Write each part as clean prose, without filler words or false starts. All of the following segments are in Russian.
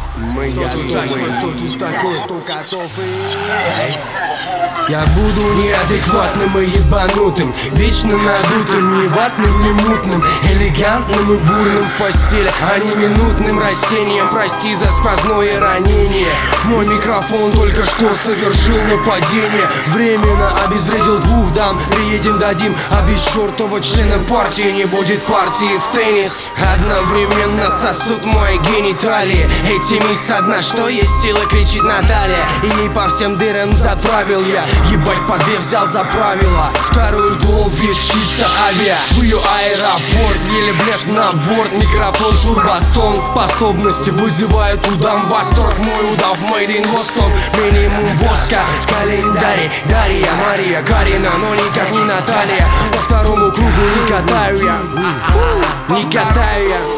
Мы готовы, кто тут такой, кто готов Я буду неадекватным и ебанутым, вечно надутым, не ватным, не мутным, элегантным и бурным в постели, а не минутным растением. Прости за сквозное ранение. Мой микрофон только что совершил нападение. Временно обезвредил двух дам. Приедем, дадим, а без чертова члена партии не будет партии в теннис. Одновременно сосут мои гениталии. Эти мисс одна, что есть сила, кричит Наталья. И ей по всем дырам заправил я. Ебать, по две взял за правило. Вторую долбит чисто авиа. В ее аэропорт еле влез на борт. Микрофон шурбастон. Способности вызывают у дам восторг. Мой удав made in Восток. Минимум воска в календаре. Дарья, Мария, Карина, но никак не Наталья. По второму кругу не катаю я. Не катаю я.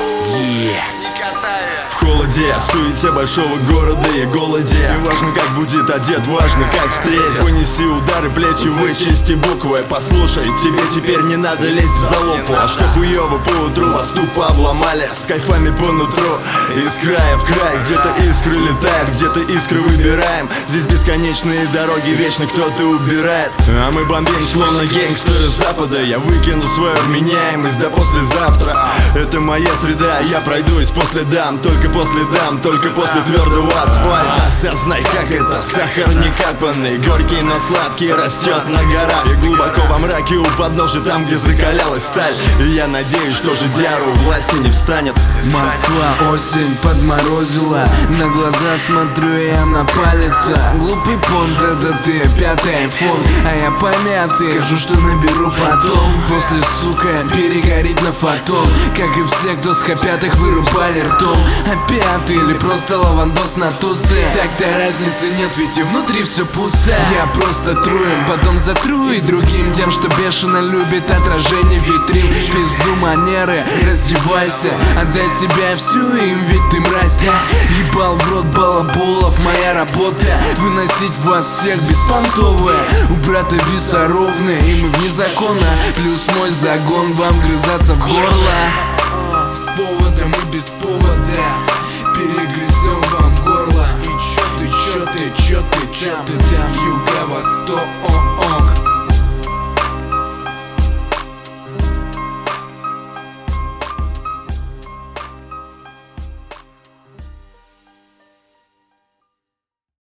В холоде, в суете большого города и голоде. Не важно, как будет одет, важно, как встретит. Вынеси удары плетью, вычисти буквы. Послушай, тебе теперь не надо лезть в залупу. А что хуёво поутру, вас тупо обломали с кайфами по нутру. Из края в край, где-то искры летают, где-то искры выбираем. Здесь бесконечные дороги, вечно кто-то убирает. А мы бомбим, словно гангстеры Запада. Я выкину свою вменяемость до послезавтра. Это моя среда, я пройдусь по следам. Только по следам, только после твердого асфальта. Осознай, как это, сахар не капанный, горький, но сладкий, растет на горах. И глубоко во мраке у подножия, там, где закалялась сталь. И я надеюсь, что жидяру власти не встанет. Москва, осень подморозила. На глаза смотрю я на палец. Глупый понт, это ты, пятый айфон, а я помятый. Скажу, что наберу потом. После, сука, перегореть на фотон. Как и все, кто с Х5 вырубали ртом. Опять или просто лавандос на тусы. Так-то разницы нет, ведь и внутри все пусто. Я просто тру им, потом затру и другим. Тем, что бешено любит отражение витрин. Пизду манеры, раздевайся, отдай себя всю им, ведь ты мразь, да? Ебал в рот балаболов, моя работа выносить вас всех беспонтовые. У брата веса ровные, и мы вне закона. Плюс мой загон, вам грызаться в горло. С поводом и без повода перегрызем вам горло. И чё ты, да? Юго-восток.